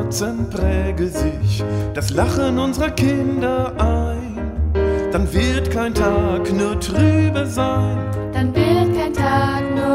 Herzen präge sich das Lachen unserer Kinder ein. Dann wird kein Tag nur trübe sein. Dann wird kein Tag nur